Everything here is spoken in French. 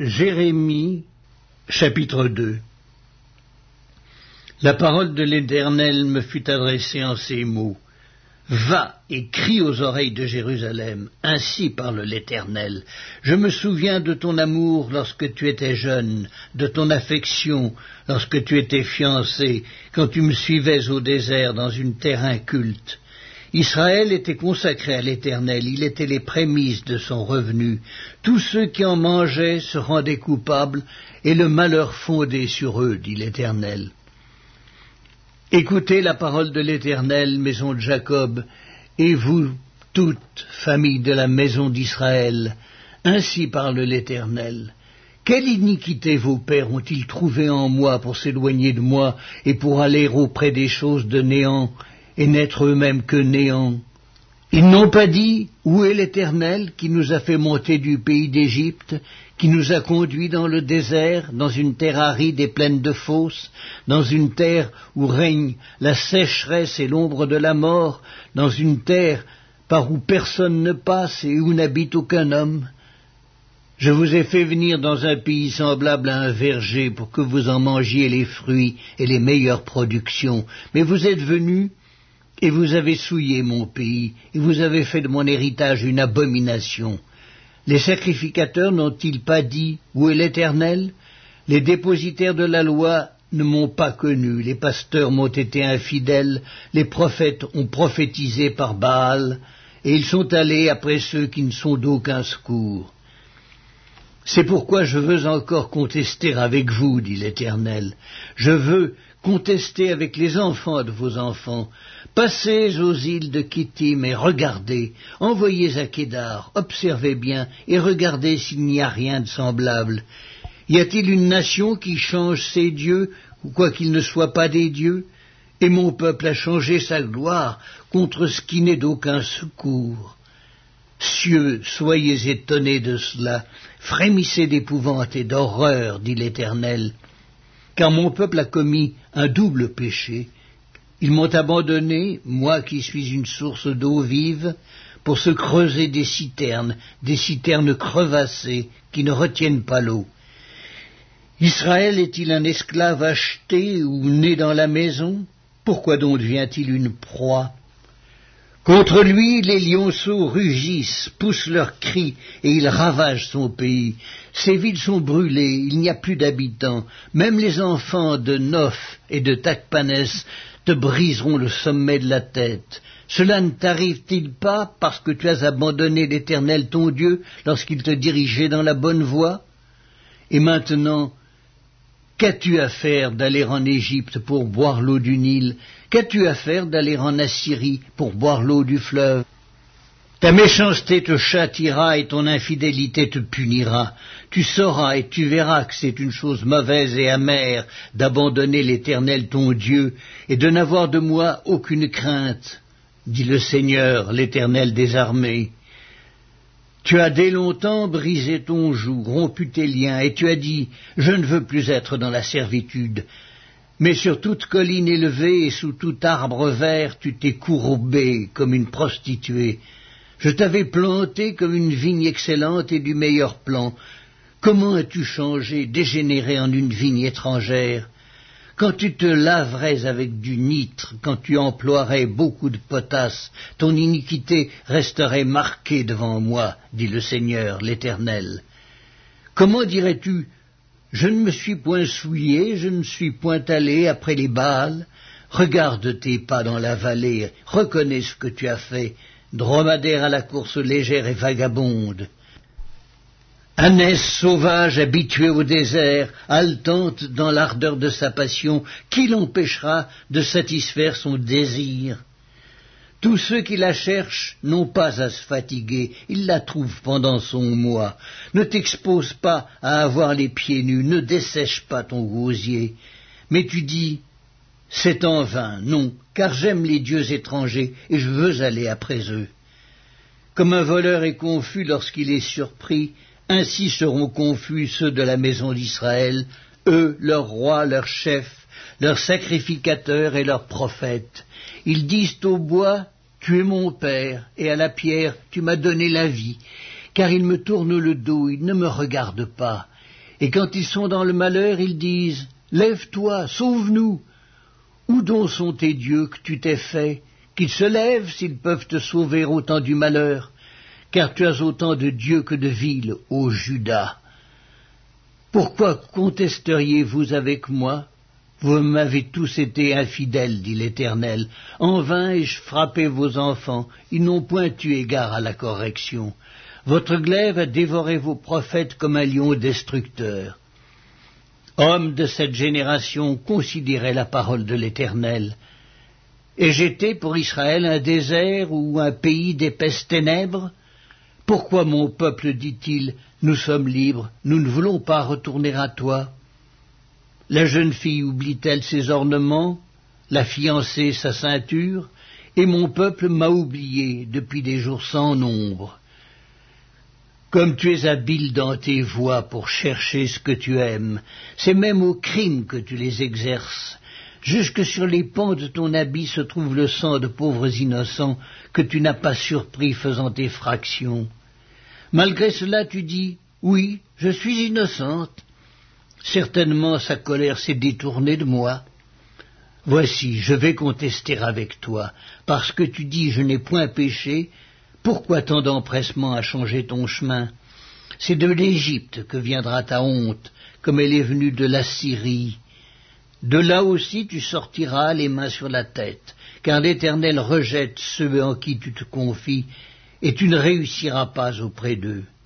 Jérémie, chapitre 2. La parole de l'Éternel me fut adressée en ces mots. Va et crie aux oreilles de Jérusalem, ainsi parle l'Éternel. Je me souviens de ton amour lorsque tu étais jeune, de ton affection lorsque tu étais fiancé, quand tu me suivais au désert dans une terre inculte. Israël était consacré à l'Éternel, il était les prémices de son revenu. Tous ceux qui en mangeaient se rendaient coupables, et le malheur fondait sur eux, dit l'Éternel. Écoutez la parole de l'Éternel, maison de Jacob, et vous, toute famille de la maison d'Israël, ainsi parle l'Éternel. Quelle iniquité vos pères ont-ils trouvé en moi pour s'éloigner de moi et pour aller auprès des choses de néant et n'être eux-mêmes que néant? Ils n'ont pas dit, où est l'Éternel qui nous a fait monter du pays d'Égypte, qui nous a conduits dans le désert, dans une terre aride et pleine de fosses, dans une terre où règne la sécheresse et l'ombre de la mort, dans une terre par où personne ne passe et où n'habite aucun homme? Je vous ai fait venir dans un pays semblable à un verger pour que vous en mangiez les fruits et les meilleures productions, mais vous êtes venus et vous avez souillé mon pays, et vous avez fait de mon héritage une abomination. Les sacrificateurs n'ont-ils pas dit, où est l'Éternel? Les dépositaires de la loi ne m'ont pas connu, les pasteurs m'ont été infidèles, les prophètes ont prophétisé par Baal, et ils sont allés après ceux qui ne sont d'aucun secours. C'est pourquoi je veux encore contester avec vous, dit l'Éternel. Je veux contester avec les enfants de vos enfants. Passez aux îles de Kittim et regardez. Envoyez à Kédar, observez bien et regardez s'il n'y a rien de semblable. Y a-t-il une nation qui change ses dieux, ou quoi qu'il ne soit pas des dieux? Et mon peuple a changé sa gloire contre ce qui n'est d'aucun secours. Cieux, soyez étonnés de cela, frémissez d'épouvante et d'horreur, dit l'Éternel, car mon peuple a commis un double péché. Ils m'ont abandonné, moi qui suis une source d'eau vive, pour se creuser des citernes crevassées qui ne retiennent pas l'eau. Israël est-il un esclave acheté ou né dans la maison? Pourquoi donc devient-il une proie? Contre lui, les lionceaux rugissent, poussent leurs cris, et ils ravagent son pays. Ses villes sont brûlées, il n'y a plus d'habitants. Même les enfants de Noph et de Tachpanès te briseront le sommet de la tête. Cela ne t'arrive-t-il pas parce que tu as abandonné l'Éternel ton Dieu lorsqu'il te dirigeait dans la bonne voie? Et maintenant, qu'as-tu à faire d'aller en Égypte pour boire l'eau du Nil? Qu'as-tu à faire d'aller en Assyrie pour boire l'eau du fleuve? Ta méchanceté te châtiera et ton infidélité te punira. Tu sauras et tu verras que c'est une chose mauvaise et amère d'abandonner l'Éternel ton Dieu et de n'avoir de moi aucune crainte, dit le Seigneur, l'Éternel des armées. Tu as dès longtemps brisé ton joug, rompu tes liens, et tu as dit, je ne veux plus être dans la servitude. Mais sur toute colline élevée et sous tout arbre vert, tu t'es courbé comme une prostituée. Je t'avais planté comme une vigne excellente et du meilleur plan. Comment as-tu changé, dégénéré en une vigne étrangère? Quand tu te laverais avec du nitre, quand tu emploierais beaucoup de potasse, ton iniquité resterait marquée devant moi, dit le Seigneur, l'Éternel. Comment dirais-tu, je ne me suis point souillé, je ne suis point allé après les Baals? Regarde tes pas dans la vallée, reconnais ce que tu as fait, dromadaire à la course légère et vagabonde. Ânesse sauvage habituée au désert, haletante dans l'ardeur de sa passion, qui l'empêchera de satisfaire son désir? Tous ceux qui la cherchent n'ont pas à se fatiguer, ils la trouvent pendant son mois. Ne t'expose pas à avoir les pieds nus, ne dessèche pas ton gosier. Mais tu dis, c'est en vain, non, car j'aime les dieux étrangers et je veux aller après eux. Comme un voleur est confus lorsqu'il est surpris, ainsi seront confus ceux de la maison d'Israël, eux, leurs rois, leurs chefs, leurs sacrificateurs et leurs prophètes. Ils disent au bois, tu es mon père, et à la pierre, tu m'as donné la vie, car ils me tournent le dos, ils ne me regardent pas. Et quand ils sont dans le malheur, ils disent « Lève-toi, sauve-nous » Où donc sont tes dieux que tu t'es fait, qu'ils se lèvent s'ils peuvent te sauver au temps du malheur, car tu as autant de dieux que de villes, ô Juda. Pourquoi contesteriez-vous avec moi? Vous m'avez tous été infidèles, dit l'Éternel. En vain ai-je frappé vos enfants, ils n'ont point eu égard à la correction. Votre glaive a dévoré vos prophètes comme un lion destructeur. Hommes de cette génération, considérez la parole de l'Éternel. Ai-je été pour Israël un désert ou un pays d'épaisses ténèbres? Pourquoi mon peuple dit-il, nous sommes libres, nous ne voulons pas retourner à toi? La jeune fille oublie-t-elle ses ornements, la fiancée sa ceinture, et mon peuple m'a oublié depuis des jours sans nombre. Comme tu es habile dans tes voies pour chercher ce que tu aimes, c'est même au crime que tu les exerces. Jusque sur les pans de ton habit se trouve le sang de pauvres innocents que tu n'as pas surpris faisant effraction. Malgré cela tu dis, oui, je suis innocente. Certainement sa colère s'est détournée de moi. Voici, je vais contester avec toi, parce que tu dis je n'ai point péché. Pourquoi tant d'empressement à changer ton chemin? C'est de l'Égypte que viendra ta honte, comme elle est venue de l'Assyrie. De là aussi tu sortiras les mains sur la tête, car l'Éternel rejette ceux en qui tu te confies, et tu ne réussiras pas auprès d'eux.